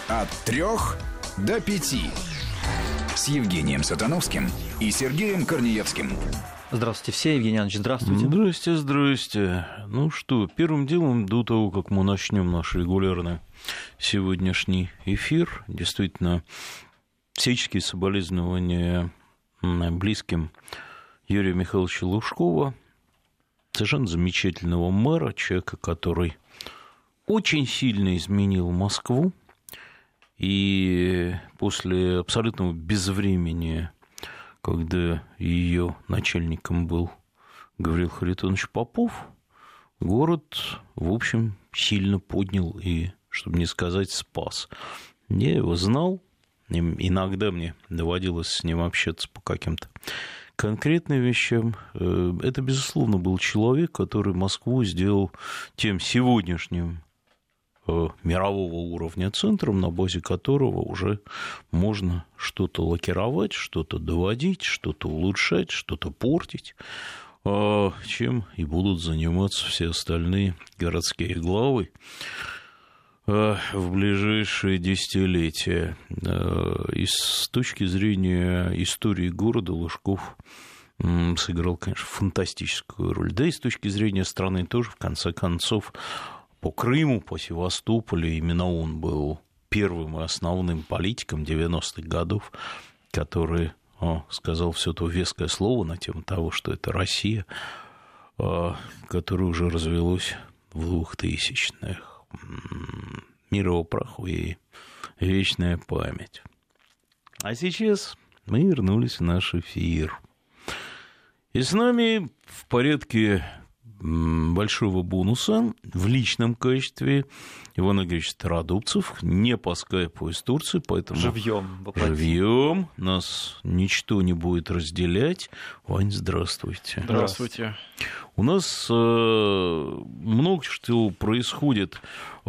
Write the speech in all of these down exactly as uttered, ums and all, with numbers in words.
От трех до пяти. С Евгением Сатановским и Сергеем Корнеевским. Здравствуйте все. Евгений Иванович, здравствуйте. Здрасте, здрасте. Ну что, первым делом, до того, как мы начнем наш регулярный сегодняшний эфир, действительно, всяческие соболезнования близким Юрия Михайловича Лужкова, совершенно замечательного мэра, человека, который очень сильно изменил Москву, и после абсолютного безвремени, когда ее начальником был Гавриил Харитонович Попов, город, в общем, сильно поднял и, чтобы не сказать, спас. Я его знал, иногда мне доводилось с ним общаться по каким-то конкретным вещам. Это, безусловно, был человек, который Москву сделал тем сегодняшним мирового уровня центром, на базе которого уже можно что-то лакировать, что-то доводить, что-то улучшать, что-то портить, чем и будут заниматься все остальные городские главы в ближайшие десятилетия. И с точки зрения истории города Лужков сыграл, конечно, фантастическую роль. Да и с точки зрения страны тоже, в конце концов, по Крыму, по Севастополю именно он был первым и основным политиком девяностых годов, который о, сказал все то веское слово на тему того, что это Россия, которое уже развелось в двухтысячных. Мир его праху и вечная память. А сейчас мы вернулись в наш эфир. И с нами в порядке большого бонуса в личном качестве Иван Игоревич Стародубцев, не по скайпу из Турции, поэтому живьем, живьем, нас ничто не будет разделять. Вань, здравствуйте. Здравствуйте. У нас э, много что происходит э,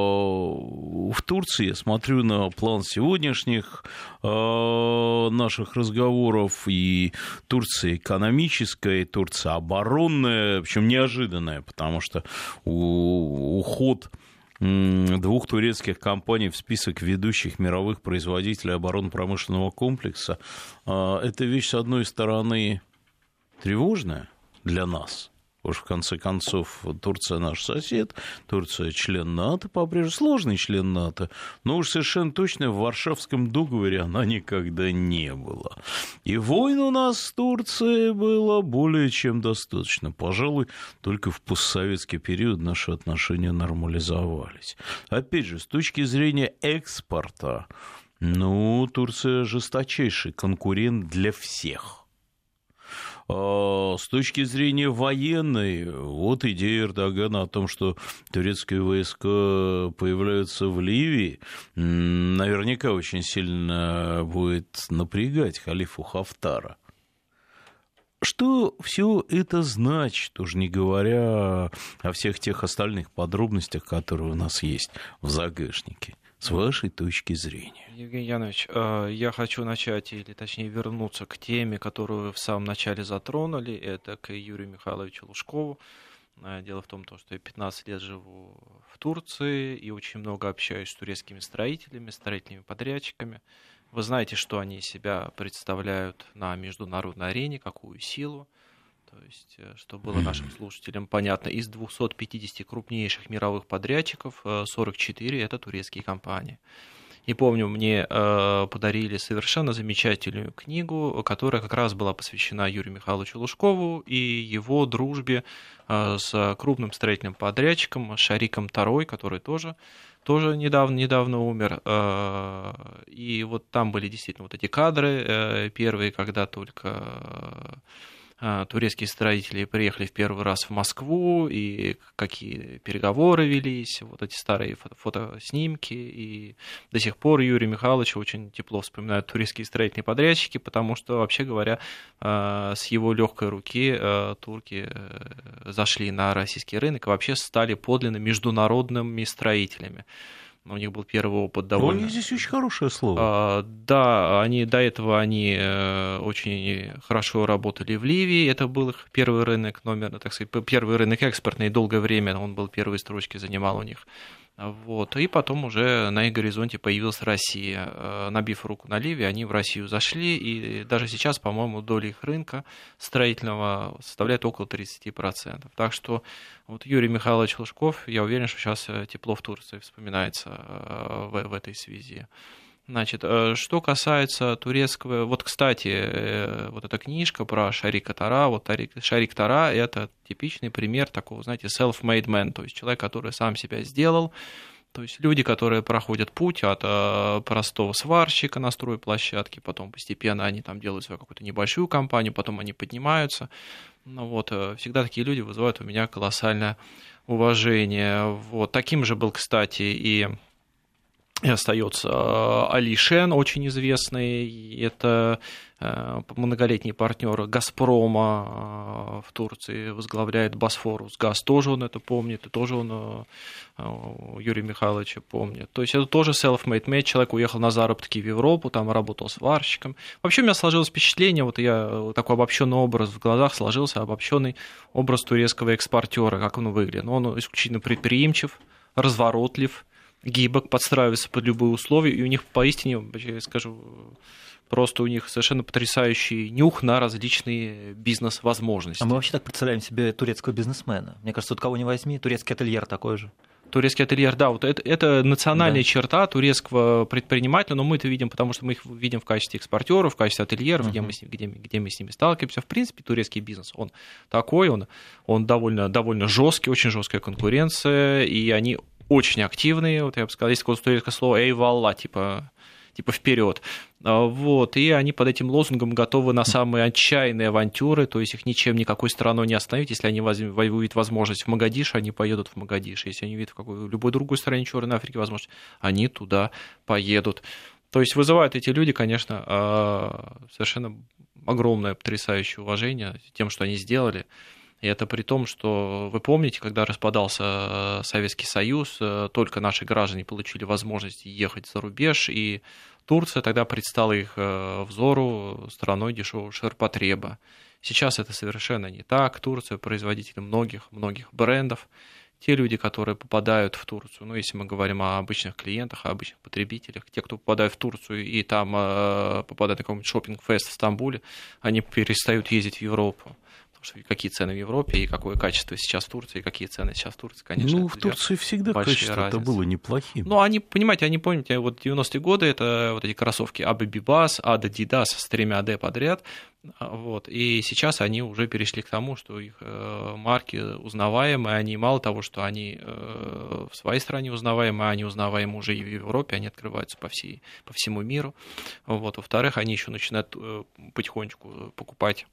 в Турции. Я смотрю на план сегодняшних э, наших разговоров. И Турция экономическая, и Турция оборонная, причем неожиданная, потому что у, уход двух турецких компаний в список ведущих мировых производителей оборонно-промышленного комплекса – это вещь, с одной стороны, тревожная для нас. Потому что, в конце концов, Турция наш сосед, Турция член НАТО, по-прежнему сложный член НАТО, но уж совершенно точно в Варшавском договоре она никогда не была. И войн у нас с Турцией было более чем достаточно. Пожалуй, только в постсоветский период наши отношения нормализовались. Опять же, с точки зрения экспорта, ну, Турция жесточайший конкурент для всех. С точки зрения военной, вот идея Эрдогана о том, что турецкие войска появляются в Ливии, наверняка очень сильно будет напрягать халифу Хафтара. Что все это значит, уж не говоря о всех тех остальных подробностях, которые у нас есть в загашнике, с вашей точки зрения? Евгений Янович, я хочу начать, или точнее вернуться к теме, которую вы в самом начале затронули, это к Юрию Михайловичу Лужкову. Дело в том, что я пятнадцать лет живу в Турции и очень много общаюсь с турецкими строителями, строительными подрядчиками. Вы знаете, что они из себя представляют на международной арене, какую силу. То есть, чтобы было нашим слушателям понятно, из двухсот пятидесяти крупнейших мировых подрядчиков сорок четыре – это турецкие компании. И помню, мне подарили совершенно замечательную книгу, которая как раз была посвящена Юрию Михайловичу Лужкову и его дружбе с крупным строительным подрядчиком Шариком Тарой, который тоже, тоже недавно, недавно умер. И вот там были действительно вот эти кадры первые, когда только турецкие строители приехали в первый раз в Москву, и какие переговоры велись, вот эти старые фото- фотоснимки, и до сих пор Юрий Михайлович очень тепло вспоминают турецкие строительные подрядчики, потому что, вообще говоря, с его легкой руки турки зашли на российский рынок и вообще стали подлинно международными строителями. У них был первый опыт довольно... У них здесь очень хорошее слово. А, да, они, до этого они очень хорошо работали в Ливии. Это был их первый рынок, номер, так сказать, первый рынок экспортный. Долгое время он был первой строчки, занимал у них Вот. И потом уже на их горизонте появилась Россия. Набив руку на Ливии, они в Россию зашли, и даже сейчас, по-моему, доля их рынка строительного составляет около тридцать процентов. Так что вот Юрий Михайлович Лужков, я уверен, что сейчас тепло в Турции вспоминается в, в этой связи. Значит, что касается турецкого... Вот, кстати, вот эта книжка про Шарика Тара. Вот Шарик Тара — это типичный пример такого, знаете, self-made man, то есть человек, который сам себя сделал. То есть люди, которые проходят путь от простого сварщика на стройплощадке, потом постепенно они там делают свою какую-то небольшую компанию, потом они поднимаются. Ну, вот, всегда такие люди вызывают у меня колоссальное уважение. Вот. Таким же был, кстати, и... И остается Али Шен, очень известный, это многолетний партнер «Газпрома» в Турции, возглавляет «Босфорус Газ», тоже он это помнит, и тоже он Юрия Михайловича помнит. То есть это тоже self-made man, человек уехал на заработки в Европу, там работал сварщиком. Вообще у меня сложилось впечатление, вот я такой обобщенный образ в глазах сложился, обобщенный образ турецкого экспортера, как он выглядит. Он исключительно предприимчив, разворотлив, гибок, подстраивается под любые условия, и у них поистине, я скажу, просто у них совершенно потрясающий нюх на различные бизнес-возможности. А мы вообще так представляем себе турецкого бизнесмена. Мне кажется, тут кого не возьми, турецкий ательер такой же. Турецкий ательер, да, вот это, это национальная да. черта турецкого предпринимателя, но мы это видим, потому что мы их видим в качестве экспортеров, в качестве ательеров, uh-huh. где, мы, где, где мы с ними сталкиваемся. В принципе, турецкий бизнес, он такой, он, он довольно, довольно жесткий, очень жесткая конкуренция, и они очень активные, вот я бы сказал, есть такое турецкое слово «эйвалла», типа, типа вперед. Вот, и они под этим лозунгом готовы на самые отчаянные авантюры, то есть их ничем, никакой страной не остановить. Если они увидят возможность в Могадиш, они поедут в Могадиш. Если они увидят в какой, любой другой стране Черной Африки возможность, они туда поедут. То есть вызывают эти люди, конечно, совершенно огромное, потрясающее уважение тем, что они сделали. И это при том, что вы помните, когда распадался Советский Союз, только наши граждане получили возможность ехать за рубеж, и Турция тогда предстала их взору страной дешевого ширпотреба. Сейчас это совершенно не так. Турция — производитель многих-многих брендов. Те люди, которые попадают в Турцию, ну, если мы говорим о обычных клиентах, о обычных потребителях, те, кто попадают в Турцию и там попадают на какой-нибудь шоппинг-фест в Стамбуле, они перестают ездить в Европу. Какие цены в Европе и какое качество сейчас в Турции, и какие цены сейчас в Турции, конечно. Ну, в Турции всегда качество-то было неплохим. Ну, они, понимаете, они, помните, вот девяностые годы, это вот эти кроссовки Абибибас, Adidas с тремя D подряд, вот, и сейчас они уже перешли к тому, что их марки узнаваемые, они мало того, что они в своей стране узнаваемые, они узнаваемы уже и в Европе, они открываются по, всей, по всему миру, вот, во-вторых, они еще начинают потихонечку покупать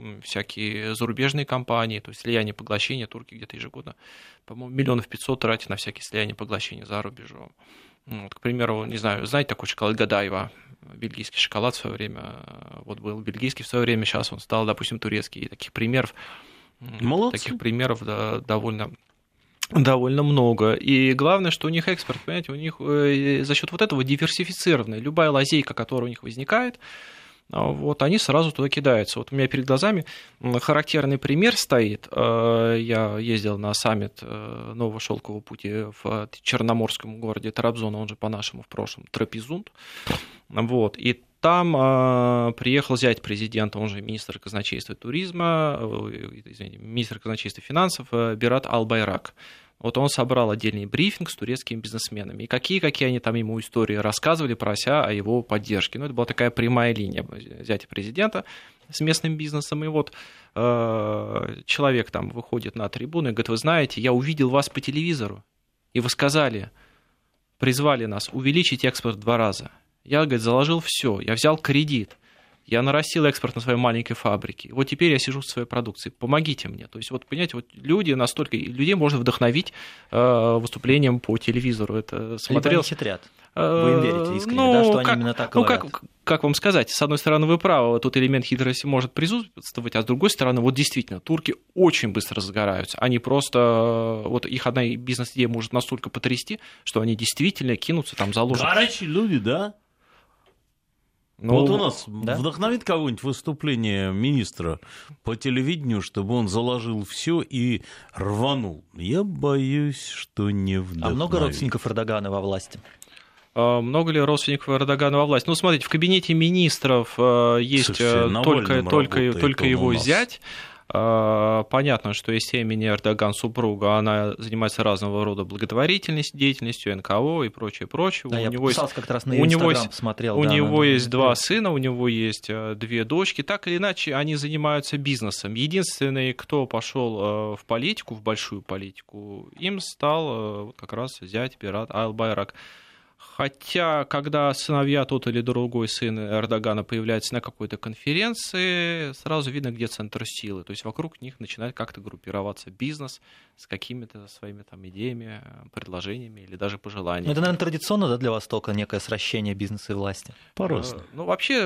всякие зарубежные компании, то есть слияние, поглощение, турки где-то ежегодно, по-моему, миллионов пятьсот тратят на всякие слияния, поглощения за рубежом. Вот, к примеру, не знаю, знаете такой шоколад Гадаева, бельгийский шоколад в свое время, вот был бельгийский в свое время, сейчас он стал, допустим, турецкий, и таких примеров, Молодцы. таких примеров да, довольно довольно много. И главное, что у них экспорт, понимаете, у них за счет вот этого диверсифицированный, любая лазейка, которая у них возникает, вот, они сразу туда кидаются. Вот у меня перед глазами характерный пример стоит. Я ездил на саммит Нового шелкового пути в черноморском городе Трабзон, он же по-нашему в прошлом Трапезунд. Вот, и там приехал зять президента, он же министр казначейства и туризма, извините, министр казначейства и финансов Берат Албайрак. Вот он собрал отдельный брифинг с турецкими бизнесменами. И какие-какие они там ему истории рассказывали, прося о его поддержке. Ну, это была такая прямая линия зятя президента с местным бизнесом. И вот э, человек там выходит на трибуну и говорит: вы знаете, я увидел вас по телевизору, и вы сказали, призвали нас увеличить экспорт в два раза. Я, говорит, заложил все, я взял кредит. Я нарастил экспорт на своей маленькой фабрике. Вот теперь я сижу в своей продукции. Помогите мне. То есть, вот, понимаете, вот люди настолько... Людей можно вдохновить э, выступлением по телевизору. Это смотрел... Либо они хитрят. Вы им верите искренне, ну, да, что как, они именно так ну, говорят? Как, как вам сказать? С одной стороны, вы правы, тут элемент хитрости может присутствовать, а с другой стороны, вот действительно, турки очень быстро разгораются. Они просто... Вот их одна бизнес-идея может настолько потрясти, что они действительно кинутся там, заложат... Горячие люди, да? Ну, вот у нас да? вдохновит кого-нибудь выступление министра по телевидению, чтобы он заложил все и рванул. Я боюсь, что не вдохновит. А много родственников Эрдогана во власти? Много ли родственников Эрдогана во власти? Ну, смотрите, в кабинете министров есть Слушайте, только, только, только его нас. зять. Понятно, что из семени Эрдоган супруга, она занимается разного рода благотворительностью, деятельностью, эн ка о и прочее, прочее. Да, у я него есть, как раз на у него Инстаграм есть, посмотрел. у да, него на, есть на... два сына, у него есть две дочки. Так или иначе, они занимаются бизнесом. Единственный, кто пошел в политику, в большую политику, им стал как раз зять Берат Алbayрак. Хотя, когда сыновья, тот или другой сын Эрдогана появляется на какой-то конференции, сразу видно, где центр силы. То есть вокруг них начинает как-то группироваться бизнес с какими-то своими там идеями, предложениями или даже пожеланиями. Это, наверное, традиционно, да, для Востока, некое сращение бизнеса и власти? По-разному. Ну, вообще,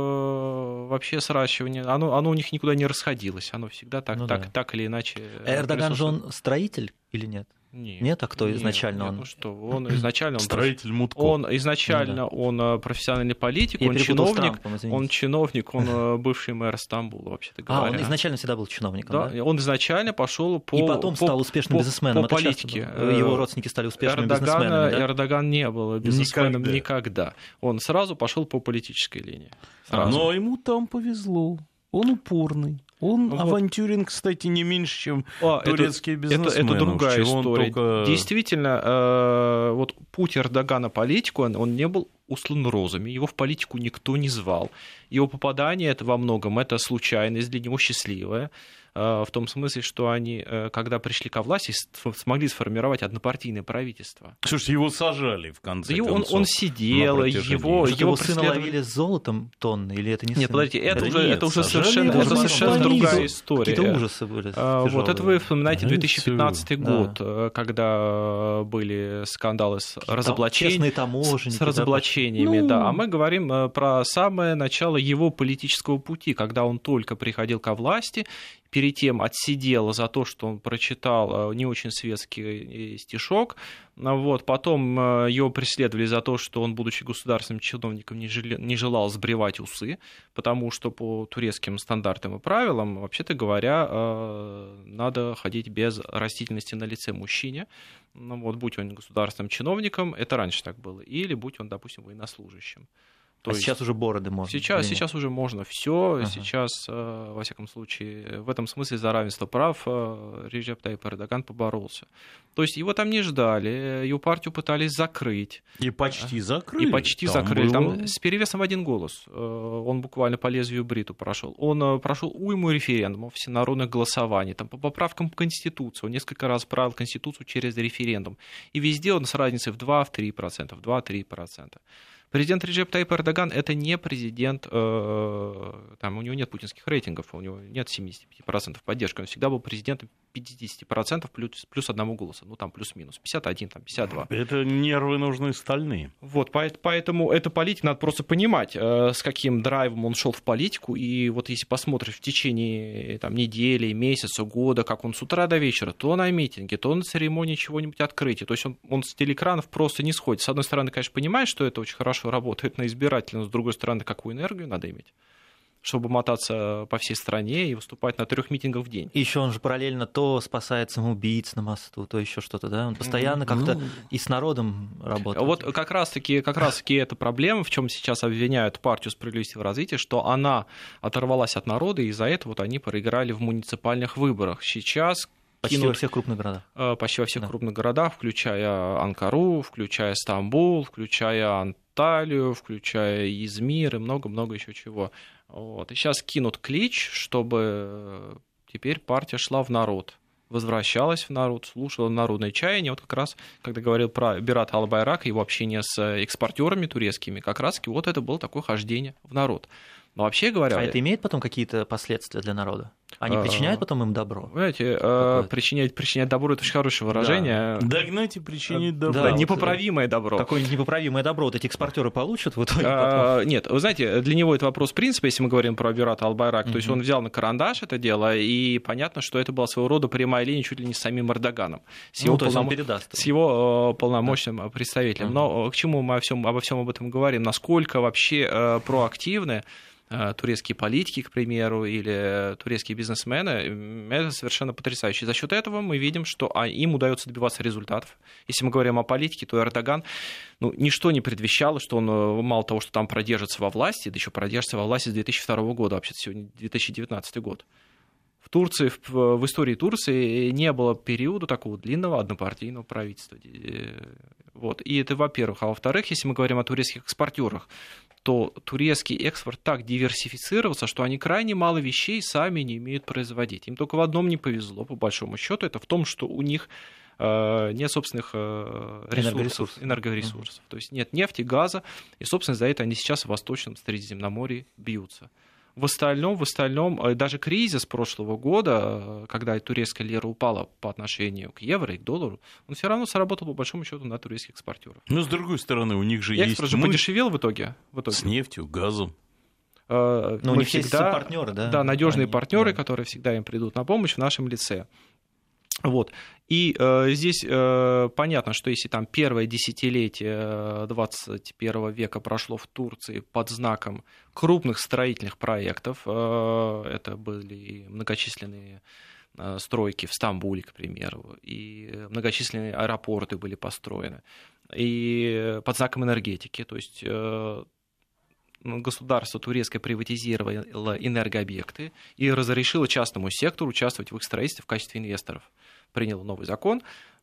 вообще сращивание, оно, оно у них никуда не расходилось. Оно всегда так, ну, так, да. так или иначе... Эрдоган же он строитель или нет? Нет, нет, а кто нет, изначально нет, он? Ну что, он изначально он строитель Мутко. Он изначально ну, да. он профессиональный политик, Я он чиновник, Трампом, он чиновник, он бывший мэр Стамбула, вообще-то говоря. А, он изначально всегда был чиновником, да? да? Он изначально пошел по и потом по, стал успешным по, бизнесменом. По политике. Его родственники стали успешными Эрдогана, бизнесменами. Да? Эрдоган не был бизнесменом никогда. никогда. Он сразу пошел по политической линии. Сразу. Но ему там повезло. Он упорный. Он вот. авантюрен, кстати, не меньше, чем а, турецкие это, бизнесмены. Это, это другая история. Только... Действительно, э, вот путь Эрдогана политику, он, он не был услан розами, его в политику никто не звал. Его попадание это во многом это случайность, для него счастливая, э, в том смысле, что они, э, когда пришли ко власти, смогли сформировать однопартийное правительство. Слушайте, его сажали, в конце да концов. Он, он сидел, его, Что, его сына преследовали... ловили с золотом тонны, или это не Нет, сын? подождите, это, это, уже, нет, это уже сажали, совершенно, это совершенно другая история. Какие-то ужасы были. А, вот это вы вспоминаете две тысячи пятнадцатый да. год, когда были скандалы с, разоблачением, с разоблачениями. Ну... Да. А мы говорим про самое начало его политического пути, когда он только приходил ко власти, перед тем отсидел за то, что он прочитал не очень светский стишок. Вот. Потом его преследовали за то, что он, будучи государственным чиновником, не желал сбривать усы, потому что по турецким стандартам и правилам, вообще-то говоря, надо ходить без растительности на лице мужчине. Ну, вот, будь он государственным чиновником, это раньше так было, или будь он, допустим, военнослужащим. То а есть сейчас уже бороды можно? Сейчас, сейчас уже можно все. Ага. Сейчас, во всяком случае, в этом смысле за равенство прав Реджеп Тайип Эрдоган поборолся. То есть его там не ждали, его партию пытались закрыть. И почти закрыли. И почти там закрыли. Было... Там с перевесом в один голос. Он буквально по лезвию бриту прошел. Он прошел уйму референдумов, всенародных голосований, там, по поправкам к Конституции. Он несколько раз правил Конституцию через референдум. И везде он с разницей в два-три процента, в два-три процента. Президент Реджеп Тайип Эрдоган – это не президент, э, там, у него нет путинских рейтингов, у него нет семьдесят пять процентов поддержки, он всегда был президентом пятьдесят процентов плюс, плюс одного голоса, ну там плюс-минус, пятьдесят один, там, пятьдесят два. Это нервы нужны стальные. Вот, поэтому эту политику надо просто понимать, э, с каким драйвом он шел в политику, и вот если посмотришь в течение там, недели, месяца, года, как он с утра до вечера, то на митинге, то на церемонии чего-нибудь открытия, то есть он, он с телеэкранов просто не сходит. С одной стороны, конечно, понимаешь, что это очень хорошо работает на избирателя, но с другой стороны, какую энергию надо иметь, чтобы мотаться по всей стране и выступать на трех митингах в день. И еще он же параллельно то спасает самоубийц на мосту, то еще что-то, да? Он постоянно как-то ну... и с народом работает. Вот как раз-таки, как раз-таки эта проблема, в чем сейчас обвиняют партию «Справедливости в развитии», что она оторвалась от народа, и из-за этого вот они проиграли в муниципальных выборах. Сейчас Почти кинут, во всех крупных городах. Почти во всех да. крупных городах, включая Анкару, включая Стамбул, включая Анталию, включая Измир и много-много еще чего. Вот. И сейчас кинут клич, чтобы теперь партия шла в народ, возвращалась в народ, слушала народное чаяние. Вот как раз, когда говорил про Берат Алbayрак, его общение с экспортерами турецкими, как раз вот это было такое хождение в народ. Но вообще говоря... А это имеет потом какие-то последствия для народа? Они причиняют потом им добро? Знаете, причинять, причинять добро — это очень хорошее выражение. Да. Догнать и причинить добро. Да, непоправимое добро. Какое-нибудь непоправимое добро вот эти экспортеры получат в итоге? А, нет, вы знаете, для него это вопрос принципа, если мы говорим про Бюрат Албайрак. Mm-hmm. То есть он взял на карандаш это дело, и понятно, что это была своего рода прямая линия чуть ли не с самим Эрдоганом. С его, ну, то есть полном... он передаст. С его полномочным да. представителем. Mm-hmm. Но к чему мы о всем, обо всем об этом говорим? Насколько вообще э, проактивны турецкие политики, к примеру, или турецкие бизнесмены, это совершенно потрясающе. За счет этого мы видим, что им удается добиваться результатов. Если мы говорим о политике, то Эрдоган, ну, ничто не предвещало, что он мало того, что там продержится во власти, да еще продержится во власти с две тысячи второго года, вообще сегодня две тысячи девятнадцатый год. В Турции, в, в истории Турции не было периода такого длинного однопартийного правительства. Вот. И это, во-первых. А во-вторых, если мы говорим о турецких экспортерах, то турецкий экспорт так диверсифицировался, что они крайне мало вещей сами не умеют производить. Им только в одном не повезло, по большому счету, это в том, что у них э, нет собственных э, ресурсов, энергоресурсов. энергоресурсов. Uh-huh. То есть нет нефти, газа, и, собственно, за это они сейчас в Восточном Средиземноморье бьются. В остальном, в остальном, даже кризис прошлого года, когда турецкая лира упала по отношению к евро и к доллару, он все равно сработал, по большому счету, на турецких экспортеров. Но, с другой стороны, у них же экспорт есть... Экспорт же мы... подешевел в итоге, в итоге. С нефтью, газом. Но мы у них всегда... есть партнеры, да? Да, надежные Они... партнеры, да. которые всегда им придут на помощь в нашем лице. Вот. И э, здесь э, понятно, что если там первое десятилетие двадцать первого века прошло в Турции под знаком крупных строительных проектов, э, это были многочисленные э, стройки в Стамбуле, к примеру, и многочисленные аэропорты были построены, и под знаком энергетики, то есть э, государство турецкое приватизировало энергообъекты и разрешило частному сектору участвовать в их строительстве в качестве инвесторов. Приняло новый закон.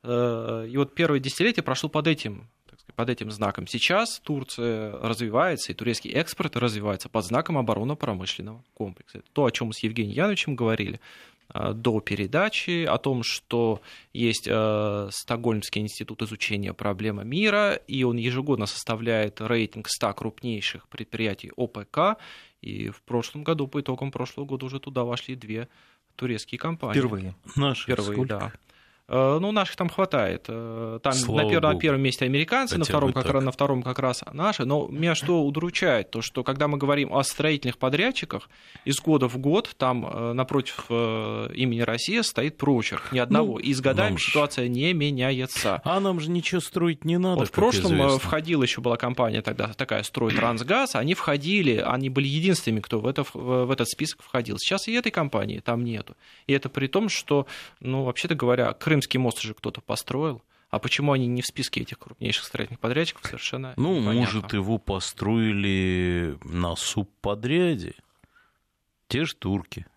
И вот первое десятилетие прошло под этим, так сказать, под этим знаком. Сейчас Турция развивается, и турецкий экспорт развивается под знаком оборонно-промышленного комплекса. Это то, о чем мы с Евгением Яновичем говорили до передачи, о том, что есть Стокгольмский институт изучения проблемы мира, и он ежегодно составляет рейтинг ста крупнейших предприятий ОПК, и в прошлом году, по итогам прошлого года, уже туда вошли две турецкие компании. Впервые. Наши Впервые, сколько? Да. Ну, наших там хватает. Там на, пер, на первом месте американцы, на втором, как раз, на втором как раз наши. Но меня что удручает, то что когда мы говорим о строительных подрядчиках, из года в год там напротив имени Россия стоит прочерк. Ни одного. Ну, и с годами ж... ситуация не меняется. А нам же ничего строить не надо, вот в прошлом известно. Входила еще была компания тогда такая «Стройтрансгаз». Они входили, они были единственными, кто в, это, в этот список входил. Сейчас и этой компании там нету. И это при том, что, ну, вообще-то говоря, Крымский мост же кто-то построил. А почему они не в списке этих крупнейших строительных подрядчиков, совершенно Ну, непонятно. Может, его построили на субподряде. Те же турки.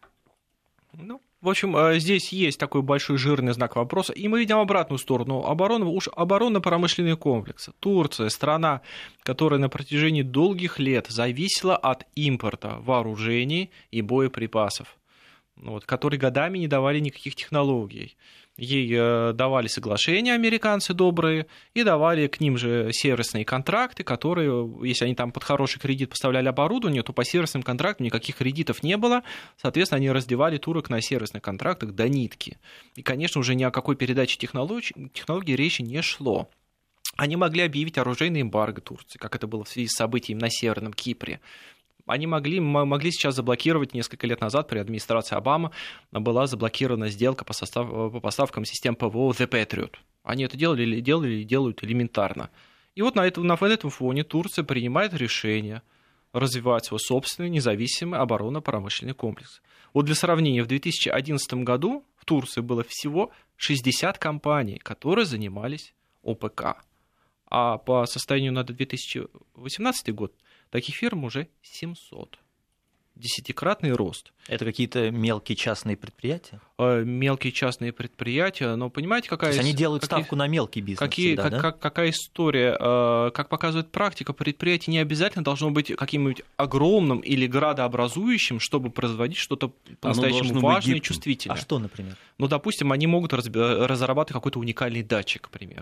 Ну, в общем, здесь есть такой большой жирный знак вопроса. И мы видим обратную сторону. Оборона, уж оборонно-промышленный комплекс. Турция, страна, которая на протяжении долгих лет зависела от импорта вооружений и боеприпасов, вот, которые годами не давали никаких технологий. Ей давали соглашения американцы добрые и давали к ним же сервисные контракты, которые, если они там под хороший кредит поставляли оборудование, то по сервисным контрактам никаких кредитов не было. Соответственно, они раздевали турок на сервисных контрактах до нитки. И, конечно, уже ни о какой передаче технологий, технологий речи не шло. Они могли объявить оружейный эмбарго Турции, как это было в связи с событиями на Северном Кипре. Они могли, могли сейчас заблокировать, несколько лет назад при администрации Обамы была заблокирована сделка по, состав, по поставкам систем ПВО The Patriot. Они это делали, делали и делают элементарно. И вот на этом, на этом фоне Турция принимает решение развивать свой собственный независимый оборонно-промышленный комплекс. Вот для сравнения, в две тысячи одиннадцатом году в Турции было всего шестьдесят компаний, которые занимались ОПК. А по состоянию на две тысячи восемнадцатый год таких фирм уже семьсот. Десятикратный рост. Это какие-то мелкие частные предприятия? Мелкие частные предприятия, но понимаете, какая... То есть они делают какие, ставку на мелкий бизнес какие, всегда, как, да? как, какая история? Как показывает практика, предприятие не обязательно должно быть каким-нибудь огромным или градообразующим, чтобы производить что-то по-настоящему важное и чувствительное. А что, например? Ну, допустим, они могут разрабатывать какой-то уникальный датчик, к примеру.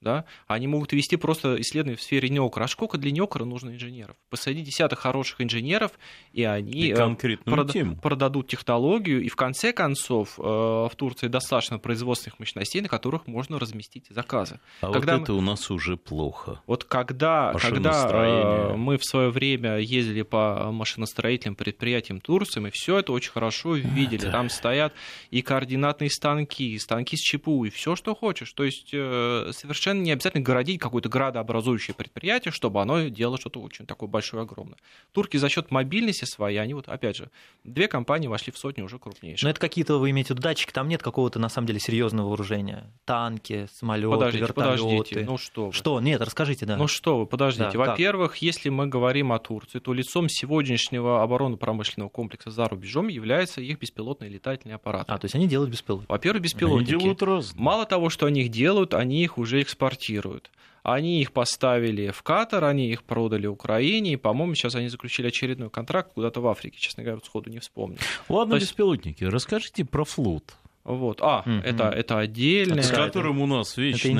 Да? Они могут вести просто исследования в сфере неокра. А сколько для неокра нужно инженеров? Посади десяток хороших инженеров, и они и прод... тему. продадут технологию. И в конце концов в Турции достаточно производственных мощностей, на которых можно разместить заказы. А когда вот это мы... у нас уже плохо. Вот когда, когда мы в свое время ездили по машиностроительным предприятиям Турции, мы все это очень хорошо видели. Это... Там стоят и координатные станки, и станки с ЧПУ, и все, что хочешь. То есть совершенно не обязательно городить какое-то градообразующее предприятие, чтобы оно делало что-то очень такое большое, огромное. Турки за счет мобильности своей, они вот, опять же, две компании вошли в сотню уже крупнейших. Но это какие-то, вы имеете в виду, датчики, там нет какого-то, на самом деле, серьезного вооружения. Танки, самолеты, подождите, вертолеты. Подождите, ну что вы. Что? Нет, расскажите, да. Ну что вы, подождите. Да, Во-первых, как? Если мы говорим о Турции, то лицом сегодняшнего оборонно-промышленного комплекса за рубежом является их беспилотные летательные аппараты. А, то есть они делают беспилотники. Во-первых, беспилотники. Они делают разные. Мало того, что они их делают, они их уже экспортируют. Они их поставили в Катар, они их продали Украине, и, по-моему, сейчас они заключили очередной контракт куда-то в Африке, честно говоря, сходу не вспомню. Ладно, есть... беспилотники, расскажите про флот. Вот. А, mm-hmm. это, это отдельно. С которым у нас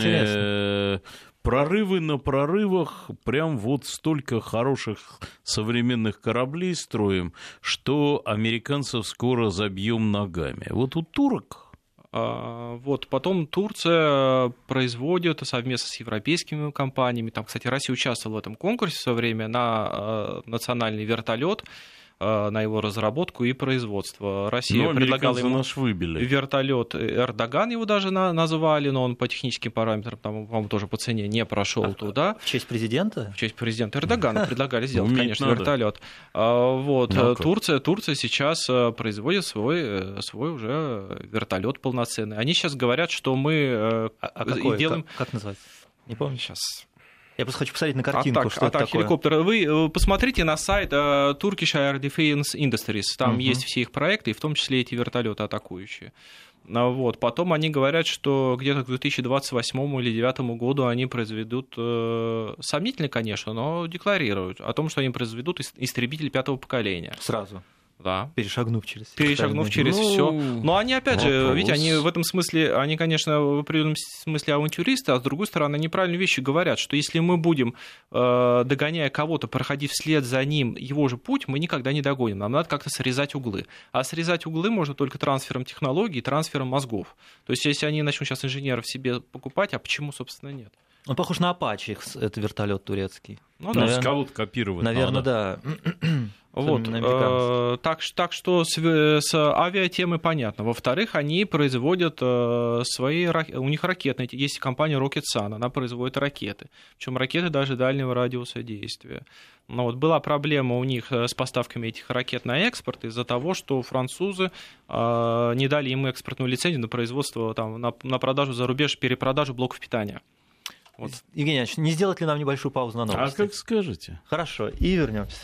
вечные прорывы на прорывах, прям вот столько хороших современных кораблей строим, что американцев скоро забьем ногами. Вот у турок... Вот, потом Турция производит совместно с европейскими компаниями, там, кстати, Россия участвовала в этом конкурсе в свое время на национальный вертолет, на его разработку и производство. Россия но предлагала ему наш выбили. Вертолет Эрдоган его даже на, назвали, но он по техническим параметрам, там, по-моему, тоже по цене не прошел а туда. В честь президента? В честь президента Эрдогана предлагали сделать, конечно, вертолет. Вот. Турция, Турция сейчас производит свой, свой уже вертолет полноценный. Они сейчас говорят, что мы а, а какой? делаем... Как, как называется? Не помню. Сейчас... Я просто хочу посмотреть на картинку, а так, что а это так, такое. Хеликоптер. Вы посмотрите на сайт uh, Turkish Air Defense Industries. Там uh-huh. есть все их проекты, и в том числе эти вертолеты атакующие. Вот. Потом они говорят, что где-то к две тысячи двадцать восьмому или две тысячи девятому году они произведут, э, сомнительно, конечно, но декларируют о том, что они произведут истребители пятого поколения. Сразу. Да. Перешагнув через Перешагнув через ну, все. Но они, опять вопрос. же, видите, они в этом смысле, они, конечно, в определенном смысле авантюристы, а с другой стороны, они правильные вещи говорят, что если мы будем, э, догоняя кого-то, проходить вслед за ним его же путь, мы никогда не догоним. Нам надо как-то срезать углы. А срезать углы можно только трансфером технологий, трансфером мозгов. То есть, если они начнут сейчас инженеров себе покупать, а почему, собственно, нет? Он похож на Apache, это вертолет турецкий. Ну, да, с кого-то копировать наверное, надо. да. Вот, э, так, так что с, с авиатемой понятно. Во-вторых, они производят э, свои, у них ракетные, есть компания Rocket Sun, она производит ракеты, причем ракеты даже дальнего радиуса действия. Но вот была проблема у них с поставками этих ракет на экспорт из-за того, что французы э, не дали им экспортную лицензию на производство, там, на, на продажу за рубеж, перепродажу блоков питания. Вот. Евгений Ильич, не сделать ли нам небольшую паузу на новости? А как скажете. Хорошо, и вернемся.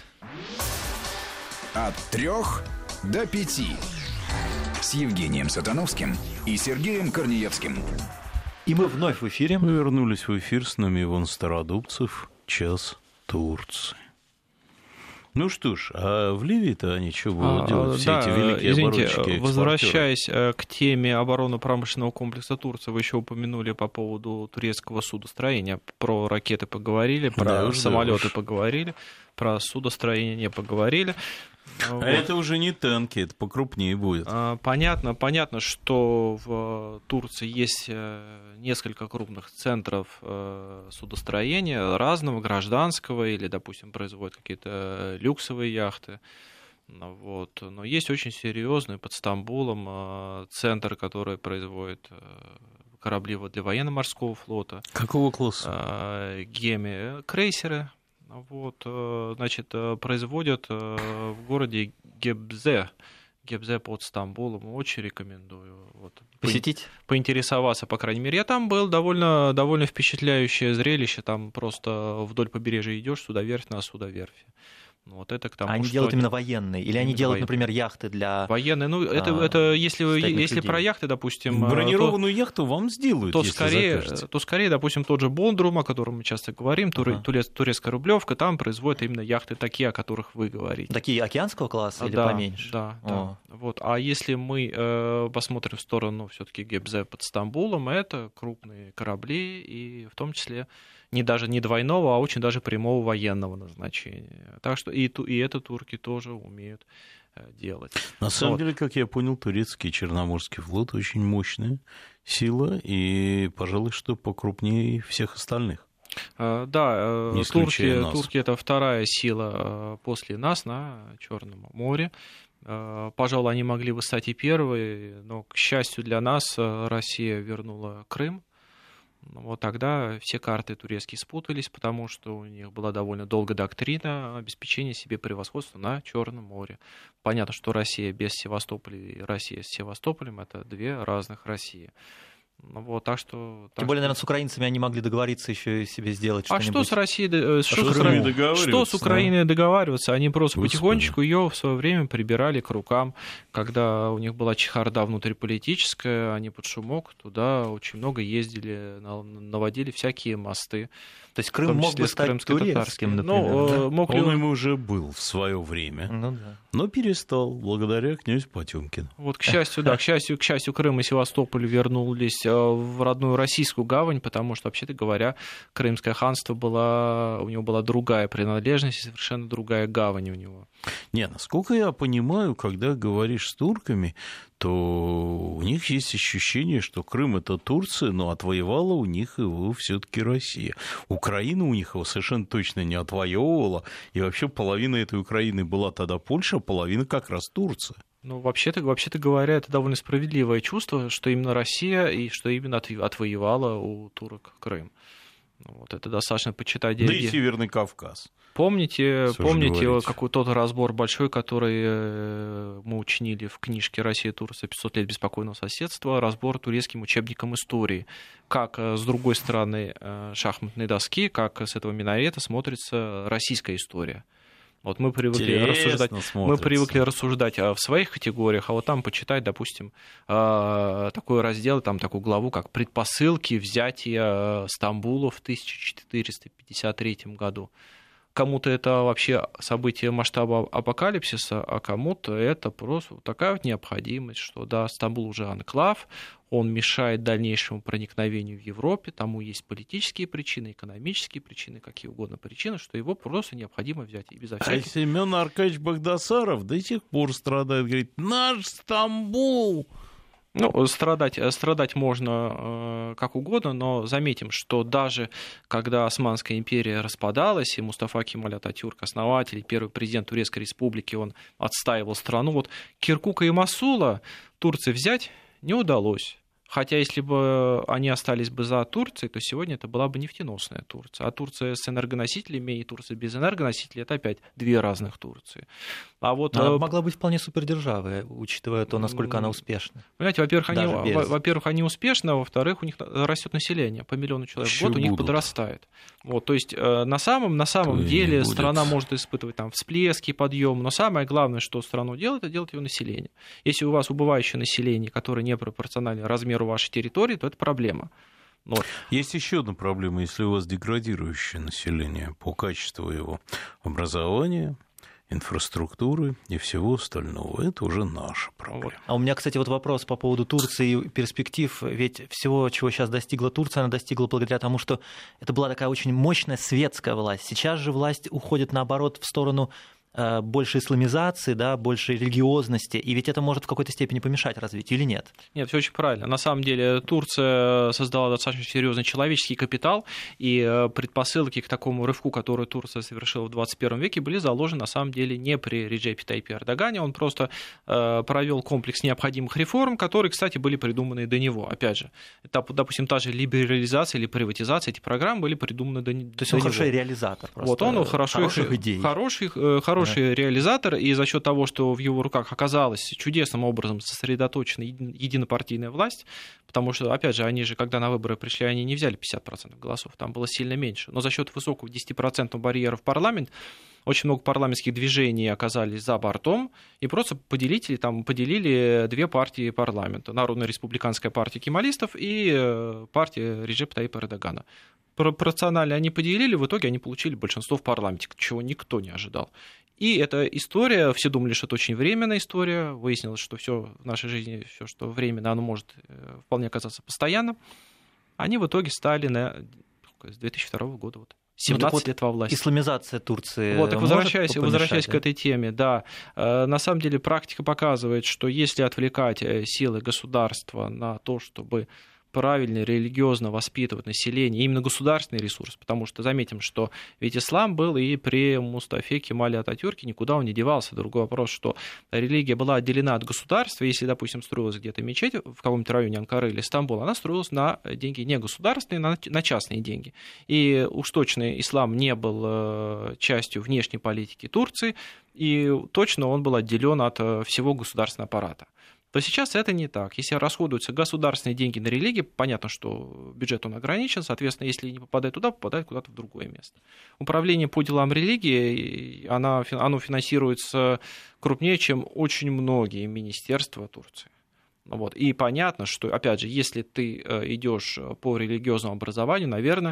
От трех до пяти с Евгением Сатановским и Сергеем Корнеевским. И мы вновь в эфире. Мы вернулись в эфир, с нами Иван Стародубцев, «Час Турции». Ну что ж, а в Ливии-то они что будут а, делать, все да, эти великие извините, оборонщики, возвращаясь к теме оборонно-промышленного комплекса Турции, вы еще упомянули по поводу турецкого судостроения. Про ракеты поговорили, про да, самолеты да поговорили, про судостроение не поговорили. А вот. Это уже не танки, это покрупнее будет. Понятно, понятно, что в Турции есть несколько крупных центров судостроения разного, гражданского, или, допустим, производят какие-то люксовые яхты. Вот. Но есть очень серьезный под Стамбулом центр, который производит корабли для военно-морского флота. Какого класса? Геми, крейсеры. Вот, значит, производят в городе Гебзе, Гебзе под Стамбулом. Очень рекомендую. Вот, посетить? По- поинтересоваться, по крайней мере. Я там был, довольно, довольно впечатляющее зрелище. Там просто вдоль побережья идешь, судоверфь на судоверфи. Вот это к тому, они что делают они... именно военные? Или они делают, военные. например, яхты для... Военные, ну, это, а, это если, если людей. про яхты, допустим... Бронированную то, яхту вам сделают, то если скорее, закажете. То скорее, допустим, тот же Бондрум, о котором мы часто говорим, ага. турецкая Рублевка, там производят именно яхты такие, о которых вы говорите. Такие океанского класса или да, поменьше? Да, да. Вот. А если мы э, посмотрим в сторону все-таки Гебзе под Стамбулом, это крупные корабли, и в том числе не даже не двойного, а очень даже прямого военного назначения. Так что и, и это турки тоже умеют делать. На самом вот. деле, как я понял, турецкий Черноморский флот очень мощная сила и, пожалуй, что покрупнее всех остальных. Да, турки, турки это вторая сила после нас на Черном море. Пожалуй, они могли бы стать и первой, но, к счастью для нас, Россия вернула Крым. Вот тогда все карты турецкие спутались, потому что у них была довольно долгая доктрина обеспечения себе превосходства на Черном море. Понятно, что Россия без Севастополя и Россия с Севастополем — это две разных России. Вот, так что, так Тем более, что... наверное, с украинцами они могли договориться еще и себе сделать а что-нибудь. что с Россией, а что, что, с Укра... договариваться, что с Украиной да? договариваться? Они просто Господи. потихонечку ее в свое время прибирали к рукам, когда у них была чехарда внутриполитическая, они под шумок туда очень много ездили, наводили всякие мосты. То есть Крым мог бы стать турецким, например, ну, да? мог Он ли... ему уже был в свое время, ну, да. но перестал благодаря князю Потемкину. Вот, к счастью, да, к счастью, к счастью, Крым и Севастополь вернулись в родную российскую гавань, потому что, вообще-то говоря, Крымское ханство была, у него была другая принадлежность, совершенно другая гавань у него. Не, насколько я понимаю, когда говоришь с турками, то у них есть ощущение, что Крым — это Турция, но отвоевала у них его все-таки Россия. Украина у них его совершенно точно не отвоевывала, и вообще половина этой Украины была тогда Польша, а половина как раз Турция. Ну, вообще-то, вообще-то говоря, это довольно справедливое чувство, что именно Россия и что именно отвоевала у турок Крым. Вот это достаточно почитать. Да и Северный Кавказ. Помните, помните какой тот разбор большой, который мы учинили в книжке «Россия и Турция. пятьсот лет беспокойного соседства», разбор турецким учебником истории. Как с другой стороны шахматной доски, как с этого минарета смотрится российская история. Вот мы привыкли рассуждать, мы привыкли рассуждать в своих категориях, а вот там почитать, допустим, такой раздел, там такую главу, как «Предпосылки взятия Стамбула в тысяча четыреста пятьдесят третьем году». Кому-то это вообще событие масштаба апокалипсиса, а кому-то это просто такая вот необходимость, что да, Стамбул уже анклав, он мешает дальнейшему проникновению в Европе, тому есть политические причины, экономические причины, какие угодно причины, что его просто необходимо взять. И безо всяких... А Семен Аркадьевич Багдасаров до сих пор страдает, говорит: наш Стамбул! Ну, страдать, страдать можно э, как угодно, но заметим, что даже когда Османская империя распадалась, и Мустафа Кемаль Ататюрк, основатель, первый президент Турецкой республики, он отстаивал страну, вот Киркука и Мосула Турции взять не удалось. Хотя, если бы они остались бы за Турцией, то сегодня это была бы нефтеносная Турция. А Турция с энергоносителями и Турция без энергоносителей — это опять две разных Турции. А вот... Она могла быть вполне супердержавой, учитывая то, насколько она успешна. Понимаете, во-первых, они, без... во-первых, они успешны, а во-вторых, у них растет население. По миллиону человек в год у них будут. подрастает. Вот, то есть на самом, на самом деле страна может испытывать там всплески, подъем, но самое главное, что страну делает, это делает ее население. Если у вас убывающее население, которое не пропорционально размеру вашей территории, то это проблема. Вот. Есть еще одна проблема. Если у вас деградирующее население по качеству его образования, инфраструктуры и всего остального, это уже наша проблема. А у меня, кстати, вот вопрос по поводу Турции и перспектив. Ведь всего, чего сейчас достигла Турция, она достигла благодаря тому, что это была такая очень мощная светская власть. Сейчас же власть уходит, наоборот, в сторону больше исламизации, да, больше религиозности, и ведь это может в какой-то степени помешать развитию или нет? Нет, все очень правильно. На самом деле Турция создала достаточно серьезный человеческий капитал, и предпосылки к такому рывку, который Турция совершила в двадцать первом веке, были заложены на самом деле не при Реджепе Тайипе Эрдогане, он просто провел комплекс необходимых реформ, которые, кстати, были придуманы до него. Опять же, допустим, та же либерализация или приватизация, эти программы были придуманы до, до него. То есть он хороший реализатор просто. Вот он хороший, хороших идей. Хороший, хороший Хороший реализатор, и за счет того, что в его руках оказалась чудесным образом сосредоточена единопартийная власть, потому что, опять же, они же, когда на выборы пришли, они не взяли пятьдесят процентов голосов, там было сильно меньше, но за счет высокого десятипроцентного барьера в парламент очень много парламентских движений оказались за бортом, и просто поделили, там, поделили две партии парламента. Народно-республиканская партия кемалистов и партия Реджепа Таyyипа Эрдогана. Пропорционально они поделили, в итоге они получили большинство в парламенте, чего никто не ожидал. И эта история, все думали, что это очень временная история, выяснилось, что все в нашей жизни, все, что временно, оно может вполне оказаться постоянным. Они в итоге стали на, с две тысячи второго года, вот, семнадцать ну, вот лет во власти. Исламизация Турции. Вот, так возвращаясь, возвращаясь да? к этой теме, да, на самом деле практика показывает, что если отвлекать силы государства на то, чтобы правильно религиозно воспитывать население, именно государственный ресурс, потому что заметим, что ведь ислам был и при Мустафе Кемале Ататюрке, никуда он не девался. Другой вопрос, что религия была отделена от государства, если, допустим, строилась где-то мечеть в каком-то районе Анкары или Стамбула, она строилась на деньги не государственные, на частные деньги. И уж точно ислам не был частью внешней политики Турции, и точно он был отделен от всего государственного аппарата. То сейчас это не так. Если расходуются государственные деньги на религию, понятно, что бюджет он ограничен, соответственно, если не попадает туда, попадает куда-то в другое место. Управление по делам религии, оно, оно финансируется крупнее, чем очень многие министерства Турции. Вот. И понятно, что, опять же, если ты идешь по религиозному образованию, наверное,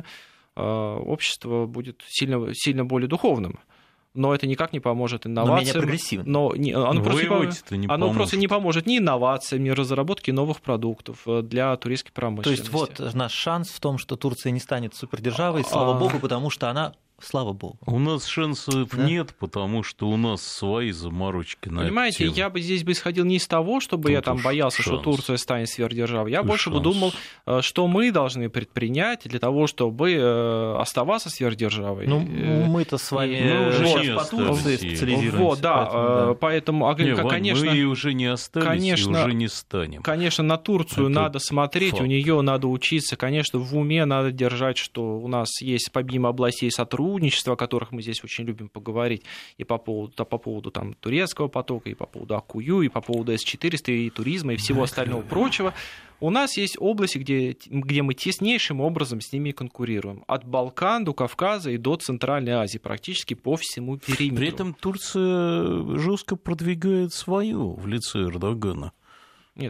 общество будет сильно, сильно более духовным. Но это никак не поможет инновациям. Но менее прогрессивно. Но не, оно, просто не, оно просто не поможет ни инновациям, ни разработке новых продуктов для турецкой промышленности. То есть вот наш шанс в том, что Турция не станет супердержавой, слава богу, потому что она... Слава богу. У нас шансов да? нет, потому что у нас свои заморочки на Понимаете, эту тему. Я бы здесь бы исходил не из того, чтобы Тут я там боялся, шанс. что Турция станет сверхдержавой. Я и больше шанс. бы думал, что мы должны предпринять для того, чтобы оставаться сверхдержавой. Ну, мы-то с вами и, мы уже сейчас по Турции специализируемся. Вот, да, поэтому, да. поэтому не, конечно... мы уже не остались конечно, и уже не станем. Конечно, на Турцию Это надо смотреть, факт. у нее надо учиться. Конечно, в уме надо держать, что у нас есть помимо областей сотрудничества, о которых мы здесь очень любим поговорить, и по поводу, да, по поводу там, турецкого потока, и по поводу Акую, и по поводу эс четыреста, и туризма, и всего остального прочего. У нас есть области, где, где мы теснейшим образом с ними конкурируем. От Балкан до Кавказа и до Центральной Азии, практически по всему периметру. При этом Турция жестко продвигает свою в лице Эрдогана. Нет,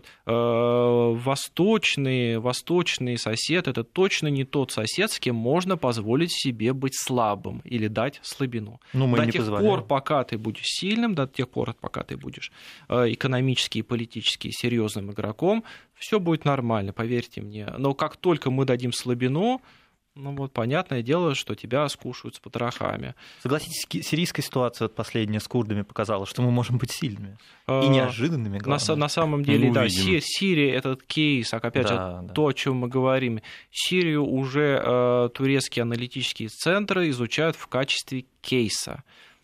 восточный, восточный сосед – это точно не тот сосед, с кем можно позволить себе быть слабым или дать слабину. Ну, мы до не тех позволяем. пор, пока ты будешь сильным, до тех пор, пока ты будешь экономически и политически серьезным игроком, все будет нормально, поверьте мне. Но как только мы дадим слабину, ну вот, понятное дело, что тебя скушают с потрохами. Согласитесь, сирийская ситуация вот последняя с курдами показала, что мы можем быть сильными и неожиданными, главное. На, на самом деле, да, Сирия, этот кейс, а опять да, же, да. то, о чем мы говорим, Сирию уже э, турецкие аналитические центры изучают в качестве кейса.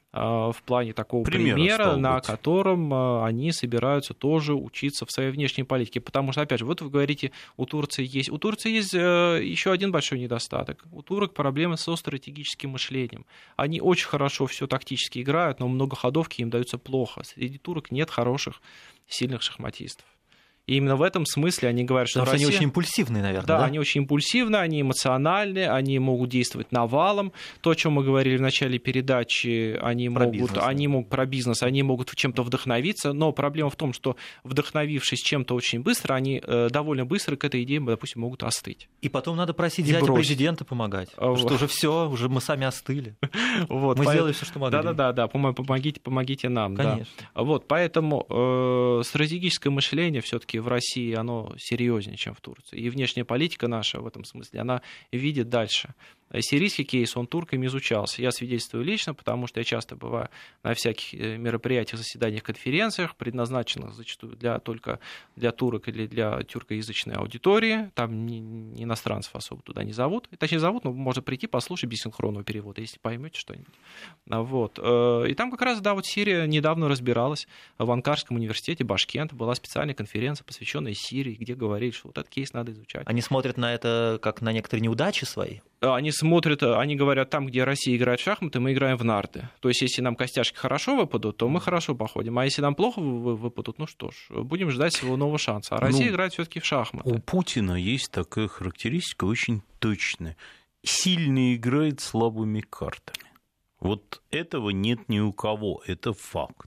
В плане такого Пример, примера, на быть. котором они собираются тоже учиться в своей внешней политике. Потому что, опять же, вот вы говорите, у Турции есть... У Турции есть еще один большой недостаток. У турок проблемы со стратегическим мышлением. Они очень хорошо все тактически играют, но многоходовки им даются плохо. Среди турок нет хороших, сильных шахматистов. И именно в этом смысле они говорят, что Потому Россия... что они очень импульсивные, наверное, да, да? они очень импульсивны, они эмоциональны, они могут действовать навалом. То, о чем мы говорили в начале передачи, они про могут, бизнес, они могут про бизнес, они могут чем-то вдохновиться, но проблема в том, что, вдохновившись чем-то очень быстро, они довольно быстро к этой идее, допустим, могут остыть. И потом надо просить зятя президента помогать, потому что уже все, уже мы сами остыли. Вот, мы поэтому... сделали все, что могли. Да-да-да, помогите, помогите нам. Конечно. Да. Вот, поэтому э, стратегическое мышление все-таки в России, оно серьезнее, чем в Турции. И внешняя политика наша в этом смысле, она видит дальше. Сирийский кейс, он турками изучался. Я свидетельствую лично, потому что я часто бываю на всяких мероприятиях, заседаниях, конференциях, предназначенных зачастую для, только для турок или для тюркоязычной аудитории. Там ни, ни иностранцев особо туда не зовут. Точнее, зовут, но можно прийти, послушать без синхронного перевода, если поймете что-нибудь. Вот. И там как раз, да, вот Сирия недавно разбиралась. В Анкарском университете Башкент была специальная конференция, посвященная Сирии, где говорили, что вот этот кейс надо изучать. Они смотрят на это как на некоторые неудачи свои? Они смотрят, они говорят, там, где Россия играет в шахматы, мы играем в нарды. То есть, если нам костяшки хорошо выпадут, то мы хорошо походим. А если нам плохо выпадут, ну что ж, будем ждать своего нового шанса. А Россия ну, играет все-таки в шахматы. У Путина есть такая характеристика очень точная. Сильный играет слабыми картами. Вот этого нет ни у кого, это факт.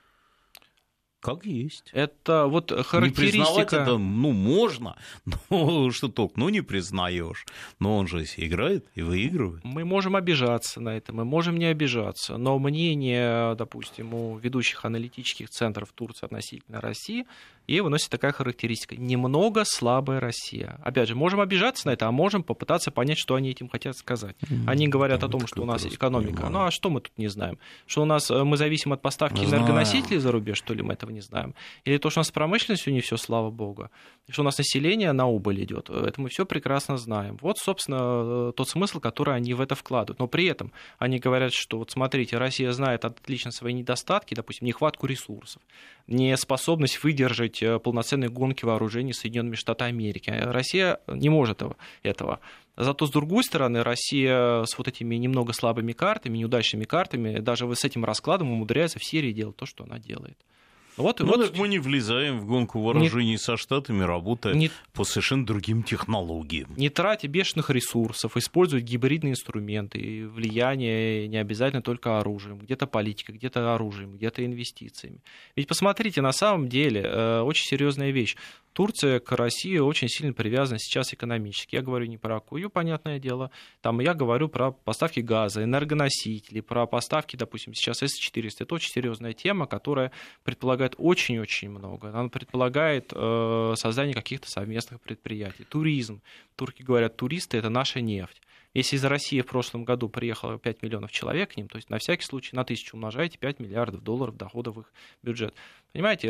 Как есть. Это вот характеристика... Не признавать это, ну, можно, но что толк, ну, не признаешь. Но он же играет и выигрывает. Мы можем обижаться на это, мы можем не обижаться, но мнение, допустим, у ведущих аналитических центров Турции относительно России, ей выносит такая характеристика. Немного слабая Россия. Опять же, можем обижаться на это, а можем попытаться понять, что они этим хотят сказать. Они говорят Там о том, что у нас просто экономика. понимаю. Ну, а что мы тут не знаем? Что у нас мы зависим от поставки Знаю. энергоносителей за рубеж, что ли, мы этого не знаем? Или то, что у нас с промышленностью не все, слава богу? Что у нас население на убыль идет? Это мы все прекрасно знаем. Вот, собственно, тот смысл, который они в это вкладывают. Но при этом они говорят, что вот смотрите, Россия знает отлично свои недостатки, допустим, нехватку ресурсов, неспособность выдержать полноценной гонки вооружений с Соединенными Штатами Америки. Россия не может этого. Зато, с другой стороны, Россия с вот этими немного слабыми картами, неудачными картами, даже с этим раскладом умудряется в Сирии делать то, что она делает. Вот, ну, вот... так мы не влезаем в гонку вооружений не... со Штатами, работая не... по совершенно другим технологиям. Не тратя бешеных ресурсов, использовать гибридные инструменты, и влияние не обязательно только оружием, где-то политикой, где-то оружием, где-то инвестициями. Ведь посмотрите, на самом деле, очень серьезная вещь. Турция к России очень сильно привязана сейчас экономически. Я говорю не про Акую, понятное дело. Там я говорю про поставки газа, энергоносителей, про поставки, допустим, сейчас эс четыреста. Это очень серьезная тема, которая предполагает очень-очень много. Она предполагает э, создание каких-то совместных предприятий. Туризм. Турки говорят, туристы — это наша нефть. Если из России в прошлом году приехало пять миллионов человек к ним, то есть на всякий случай на тысячу умножаете пять миллиардов долларов доходов в их бюджет. Понимаете,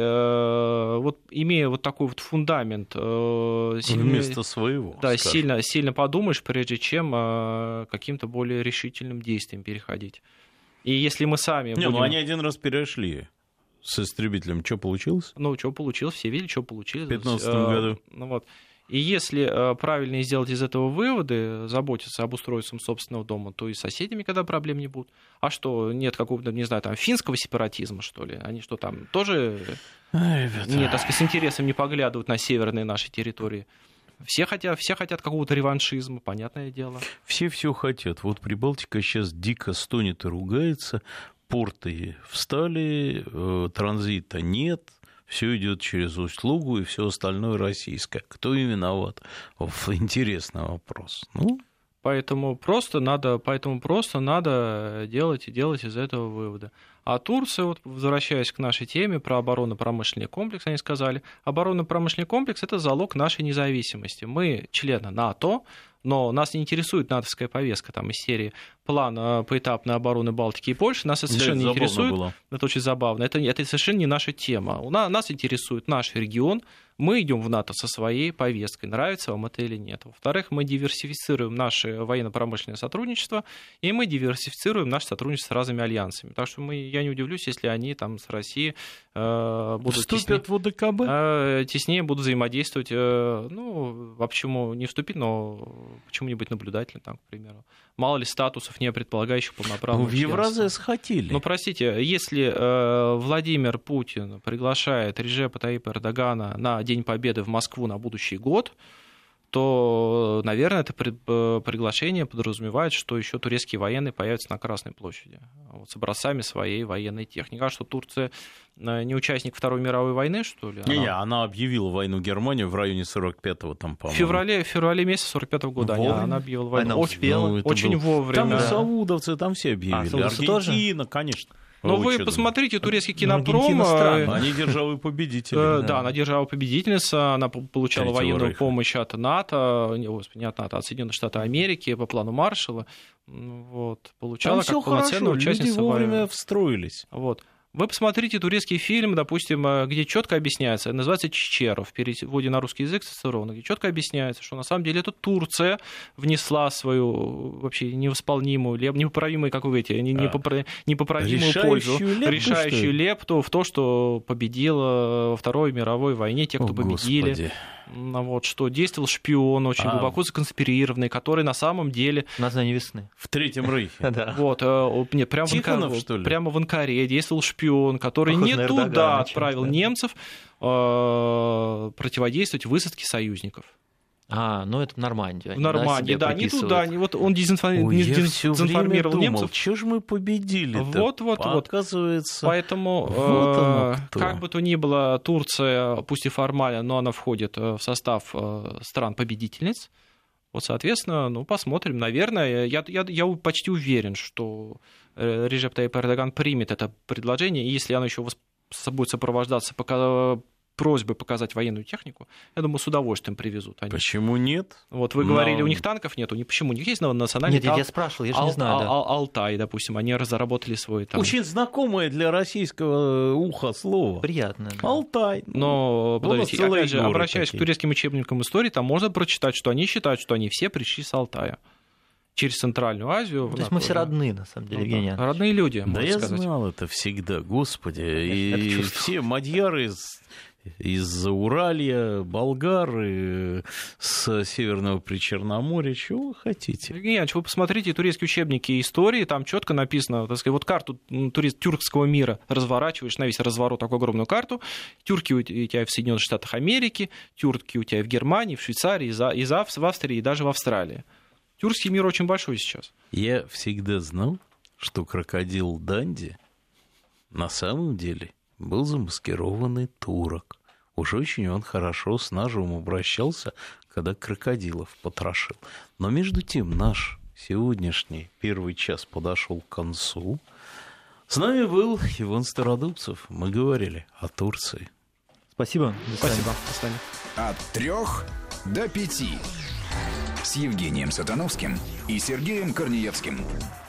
вот имея вот такой вот фундамент... Сильно, вместо своего. Да, сильно, сильно подумаешь, прежде чем каким-то более решительным действием переходить. И если мы сами Не, будем... ну они один раз перешли с истребителем. Что получилось? Ну, что получилось, все видели, что получилось. В две тысячи пятнадцатом году. Ну, вот. И если правильно сделать из этого выводы, заботиться об устройстве собственного дома, то и с соседями, когда проблем не будет. А что, нет какого-то, не знаю, там, финского сепаратизма, что ли? Они что, там тоже Ай, нет, так сказать, с интересом не поглядывают на северные наши территории? Все хотят, все хотят какого-то реваншизма, понятное дело. Все все хотят. Вот Прибалтика сейчас дико стонет и ругается, порты встали, э, транзита нет. Все идет через Усть-Лугу и все остальное российское. Кто и виноват? Интересный вопрос. Ну, поэтому просто надо, поэтому просто надо делать и делать из этого выводы. А Турция, вот, возвращаясь к нашей теме про оборонно-промышленный комплекс, они сказали, оборонно-промышленный комплекс — это залог нашей независимости. Мы члены НАТО, но нас не интересует натовская повестка там, из серии план поэтапной обороны Балтики и Польши. Нас это совершенно да, это не интересует. Было. Это очень забавно. Это, это совершенно не наша тема. У нас, нас интересует наш регион. Мы идем в НАТО со своей повесткой. Нравится вам это или нет. Во-вторых, мы диверсифицируем наше военно-промышленное сотрудничество, и мы диверсифицируем наше сотрудничество с разными альянсами. Так что мы, я не удивлюсь, если они там с Россией э, будут вступят теснее, в ОДКБ? Э, теснее будут взаимодействовать. Э, ну, а почему не вступить, но почему не быть наблюдателем, там, к примеру. Мало ли статусов, не предполагающих полноправного Ну, в Евразес хотели. Ну, простите, если э, Владимир Путин приглашает Реджепа Таипа Эрдогана на День Победы в Москву на будущий год, то, наверное, это приглашение подразумевает, что еще турецкие военные появятся на Красной площади вот, с образцами своей военной техники. А что, Турция не участник Второй мировой войны, что ли? Не-не, она... она объявила войну Германии в районе сорок пятого, там, по-моему. В феврале, в феврале месяце сорок пятого года она, она объявила войну. Война успела. Ну, очень был... вовремя. Там и саудовцы, там все объявили. А, Аргентина, тоже? Конечно. Но вы посмотрите, турецкий кинопром... Они державы-победители. Да, она держава-победительница, она получала военную помощь от НАТО, господи, не от НАТО, от Соединенных Штатов Америки по плану Маршалла. Вот, получала как полноценная участница. Люди вовремя встроились. Вот. Вы посмотрите турецкий фильм, допустим, где четко объясняется, называется «Чичеро», в переводе на русский язык цицерона, где четко объясняется, что на самом деле это Турция внесла свою вообще невосполнимую, непоправимую, как вы говорите, непоправимую пользу, лепту, решающую лепту в то, что победила во Второй мировой войне, те, кто О, победили. Господи. Вот, что действовал шпион, очень а, глубоко законспирированный, который на самом деле... На знание весны. В Третьем Рейхе. Вот, нет, прямо, Тихонов, в, что ли? прямо в Анкаре действовал шпион, который Похож не на туда Эрдогана, отправил чем-то. немцев э, противодействовать высадке союзников. А, ну это в Нормандии. В Нормандии, да, не туда, не, вот он дезинфо... Ой, я дезинформировал думал, немцев. Чего же мы победили-то? Вот, вот, вот. Оказывается, поэтому, вот э, как бы то ни было, Турция, пусть и формально, но она входит в состав стран-победительниц. Вот, соответственно, ну, посмотрим. Наверное, я, я, я почти уверен, что Реджеп Тайип Эрдоган примет это предложение, и если оно еще восп... будет сопровождаться пока... просьбой показать военную технику, я думаю, с удовольствием привезут. Они. Почему нет? Вот вы Но... говорили, у них танков нету. Почему? У них есть национальный Нет, танк. я спрашивал, я же Ал... не знаю. Да. Ал... Алтай, допустим, они разработали свой там. Очень знакомое для российского уха слово. Приятно. Да. Алтай. Но, подождите, опять же, обращаясь такие. к турецким учебникам истории, там можно прочитать, что они считают, что они все пришли с Алтая. Через Центральную Азию. То есть мы все родные, на самом деле, Евгений. Ну, да. Родные люди, Да можно я сказать. знал это всегда, господи. И все мадьяры из Уралья, болгары с Северного Причерноморья, чего вы хотите? Евгений Иванович, вы посмотрите турецкие учебники истории, там четко написано, так сказать, вот карту тюркского мира разворачиваешь на весь разворот, такую огромную карту, тюрки у тебя в Соединенных Штатах Америки, тюрки у тебя в Германии, в Швейцарии, и в Австрии, и даже в Австралии. Тюркский мир очень большой сейчас. Я всегда знал, что крокодил Данди на самом деле был замаскированный турок. Уж очень он хорошо с ножом обращался, когда крокодилов потрошил. Но между тем наш сегодняшний первый час подошел к концу. С нами был Иван Стародубцев. Мы говорили о Турции. Спасибо. Спасибо. До свидания. От трех до пяти. С Евгением Сатановским и Сергеем Корнеевским.